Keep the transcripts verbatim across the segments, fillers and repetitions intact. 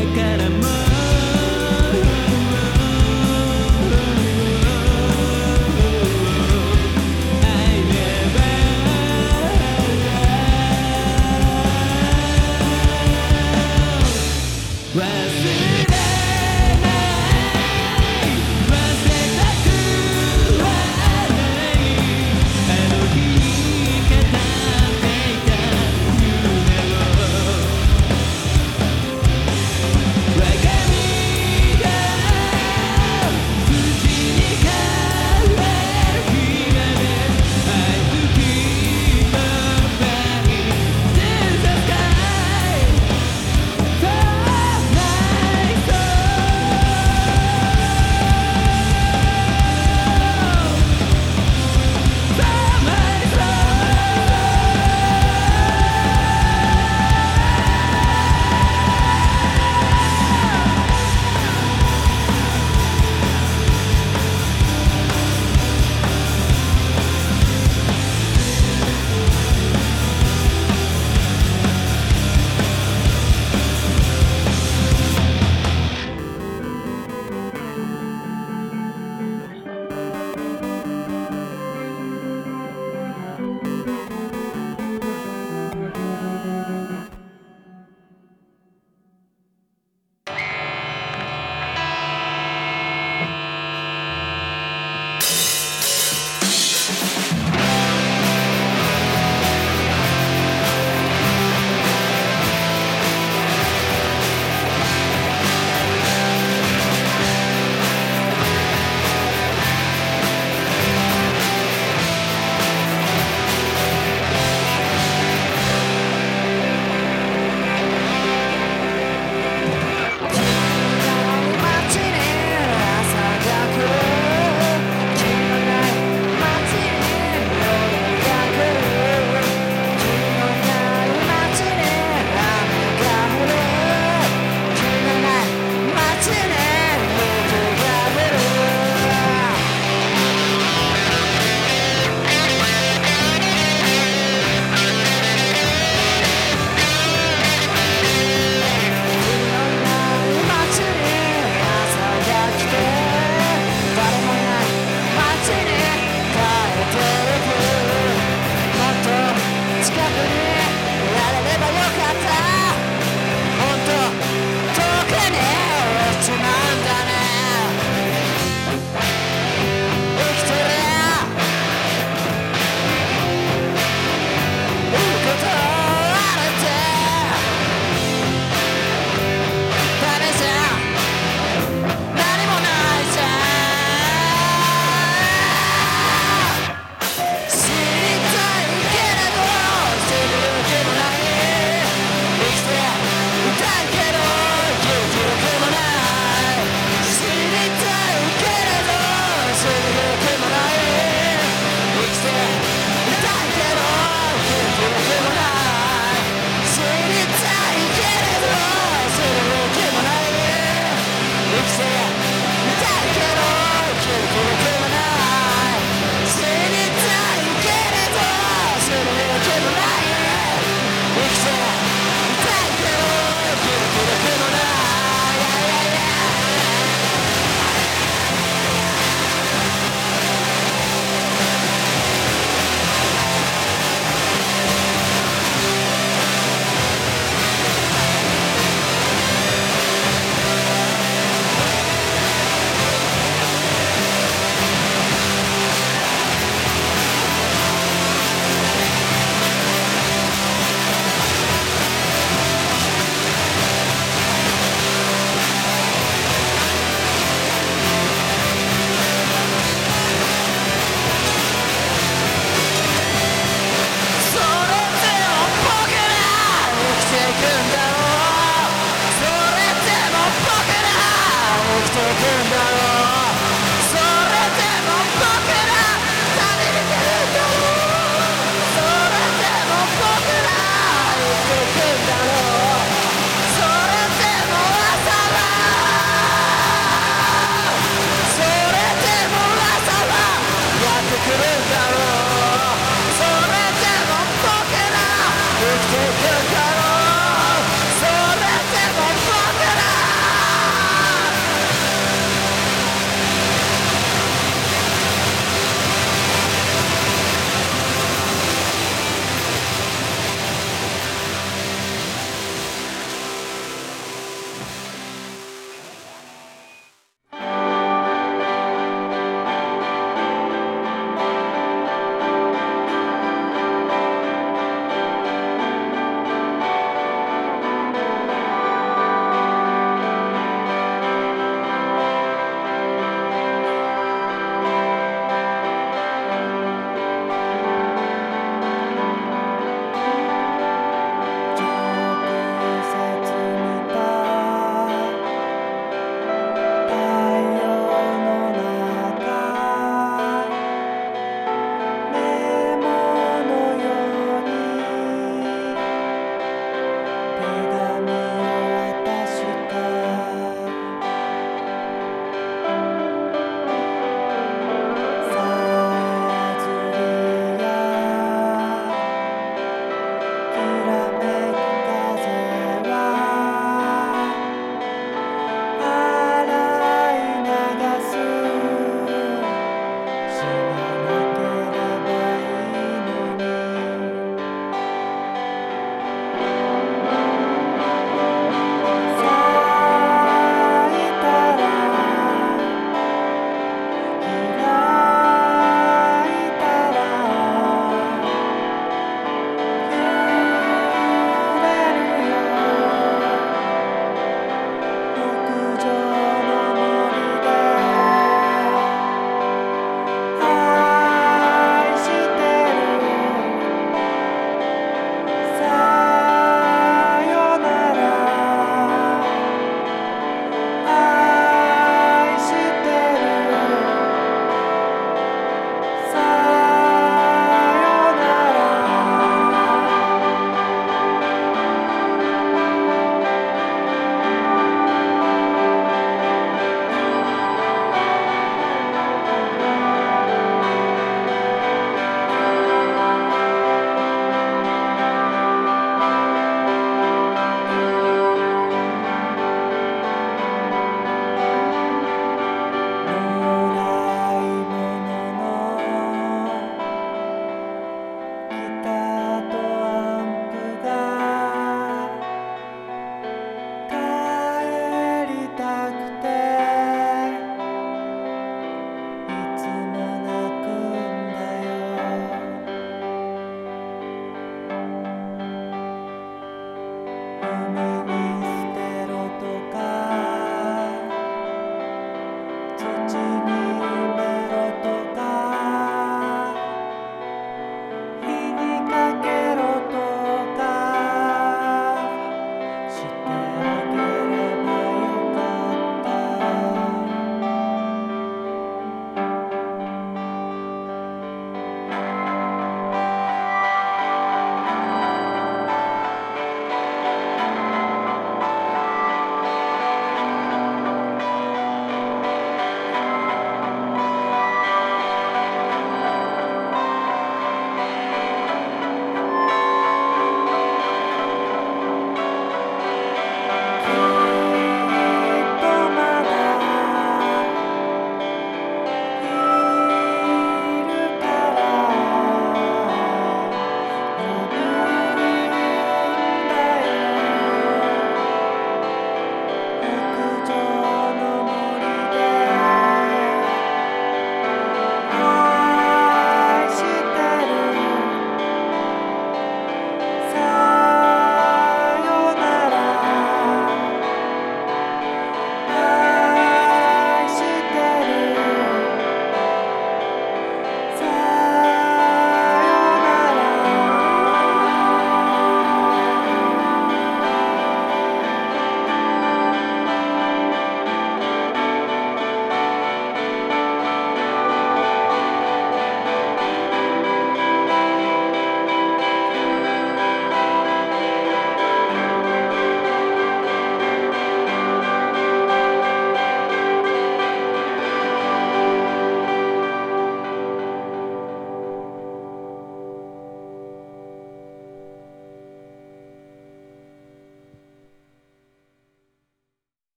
からも忘れない忘れたくはないあの日語っていた夢をわか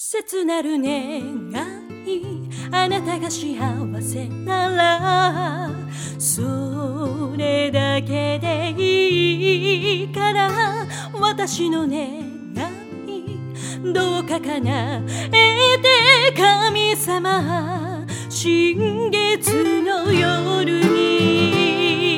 切なる願い、あなたが幸せならそれだけでいいから、私の願いどうか叶えて神様、新月の夜に。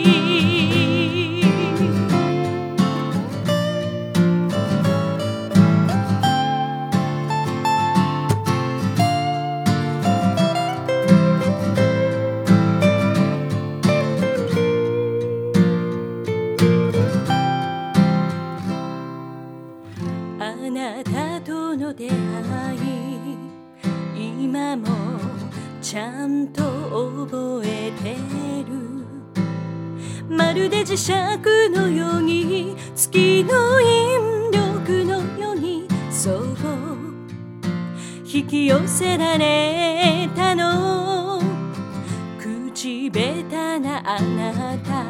あなたとの出会い、今もちゃんと覚えてる。まるで磁石のように、月の引力のように、そう引き寄せられたの。口下手なあなた、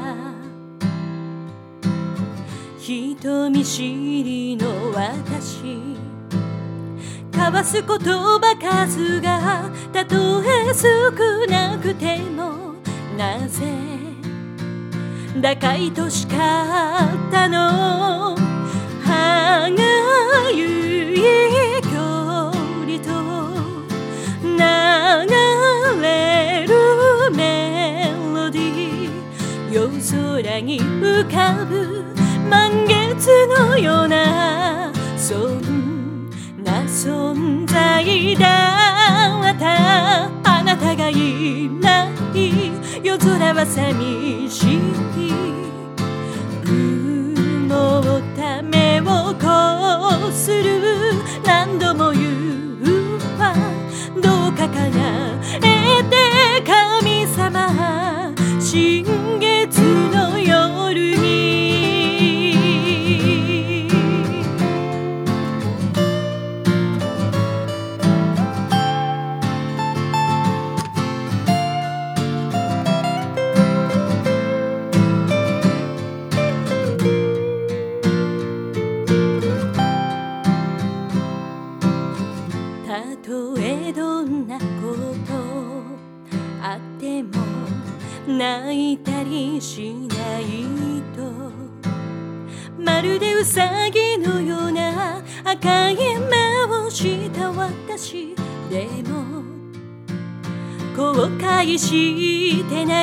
人見知りの私、交わす言葉数がたとえ少なくても、なぜ打開としかったの。歯がゆい距離と流れるメロディー、夜空に浮かぶ満月のような、そんな存在だった。あなたがいない夜空は寂しい。曇った目をこする何度も言うわ、どうか叶えて神様、新月の夜に。たとえどんなことあっても泣いたりしないと、まるでウサギのような赤い目をした私でも後悔してない。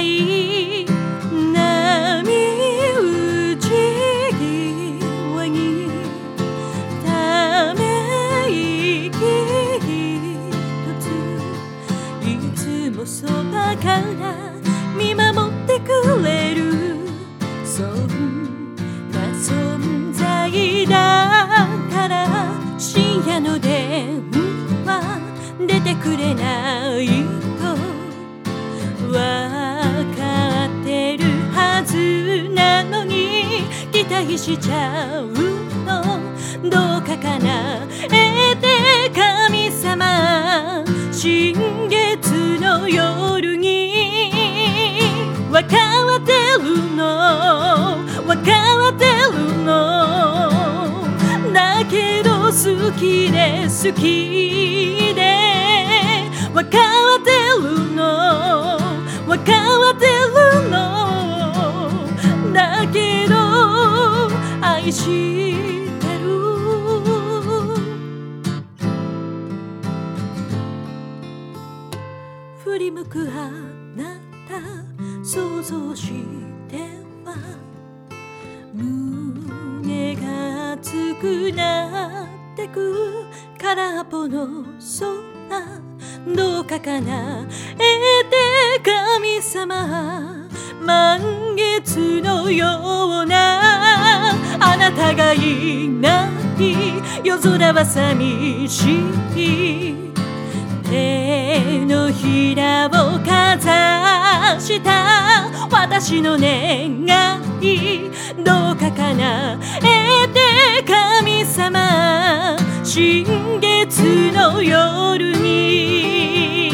波打ち際にため息一つ、いつもそばから見守ってくれる、そんな存在だから。深夜の電話出てくれないとわかってるはずなのに、期待しちゃうの。どうか叶えて神様、新月の夜に。わかってるのわかってるの、だけど好きで好きで、わかってるのわかってるの、だけど愛してる。振り向くあなた想像しては胸が熱くなってく。空っぽの空どうか叶えて神様、満月のような。あなたがいない夜空は寂しい。手のひらをかざした私の願い、どうか叶えて神様、新月の夜に。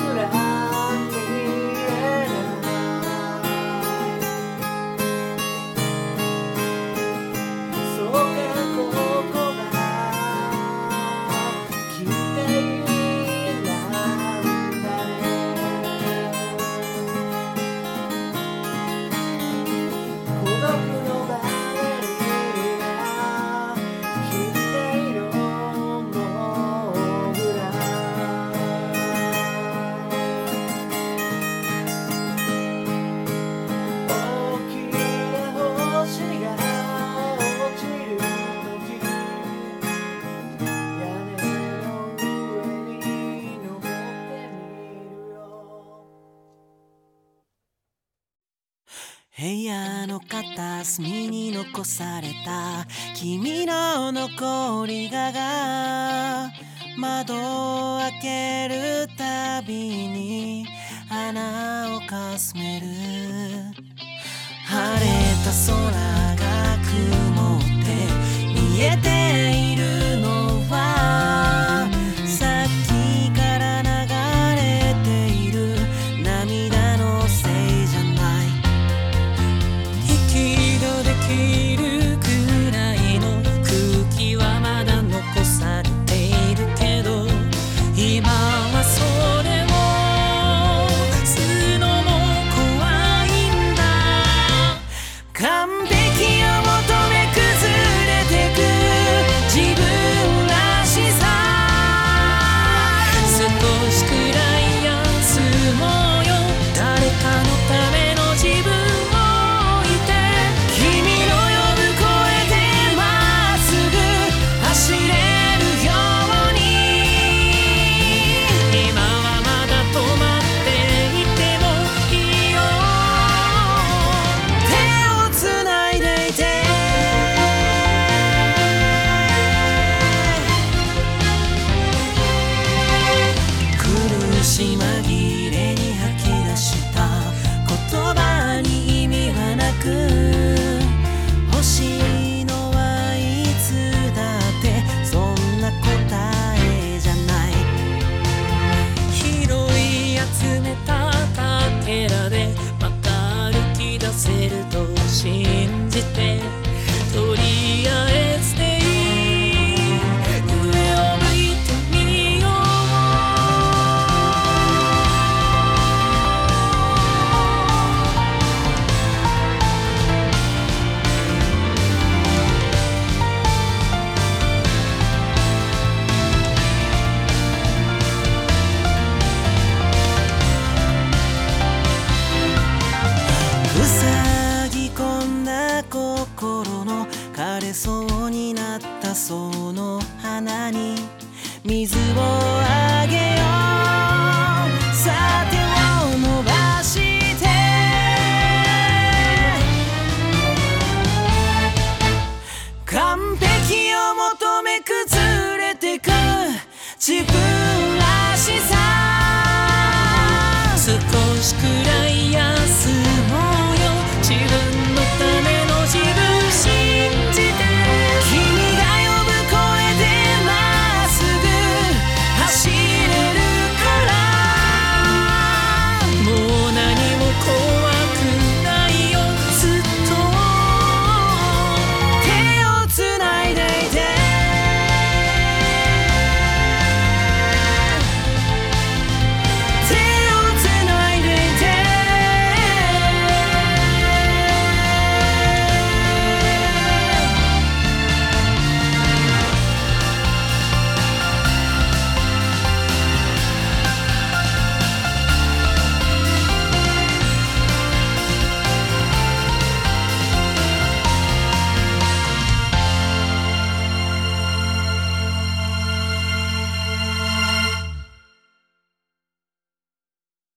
部屋の片隅に残された君の残り香が窓を開けるたびに鼻をかすめる。晴れた空が曇って見えているのはさっきから流れている涙のせいじゃない。息ができるくらいの空気はまだ残されているけど今はそれを吸うのも怖いんだ。完璧を求め崩れてく自分らしさ少しくらい休もうよ。誰かのための自分を置いて君の呼ぶ声でまっすぐ走れるように。今はまだ止まっていてもいいよ。手をつないでいて苦し紛れに吐き出した言葉に意味はなく欲しいのはいつだってそんな答えじゃない。拾い集めたかけらでまた歩き出せると信じてとりあえずでいい上を向いてみよう。塞ぎ込んだ心の枯れそうになったその花に水をあげよう。さあ手を伸ばして完璧を求め崩れてく自分らしさ少しくらい